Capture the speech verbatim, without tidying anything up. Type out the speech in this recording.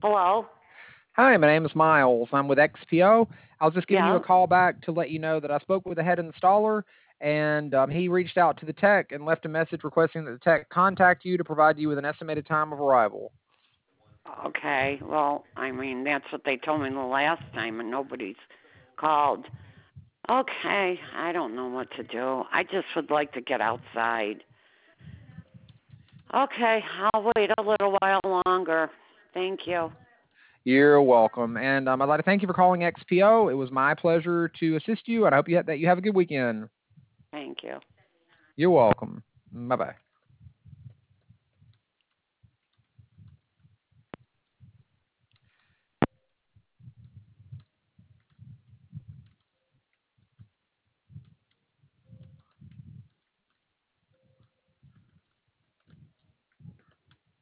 Hello? Hi, my name is Miles. I'm with X P O. I was just giving you a Yeah? call back to let you know that I spoke with the head installer, and um, he reached out to the tech and left a message requesting that the tech contact you to provide you with an estimated time of arrival. Okay. Well, I mean, that's what they told me the last time, and nobody's called. Okay. I don't know what to do. I just would like to get outside. Okay. I'll wait a little while longer. Thank you. You're welcome, and um, I'd like to thank you for calling X P O. It was my pleasure to assist you, and I hope you that you have a good weekend. Thank you. You're welcome. Bye bye.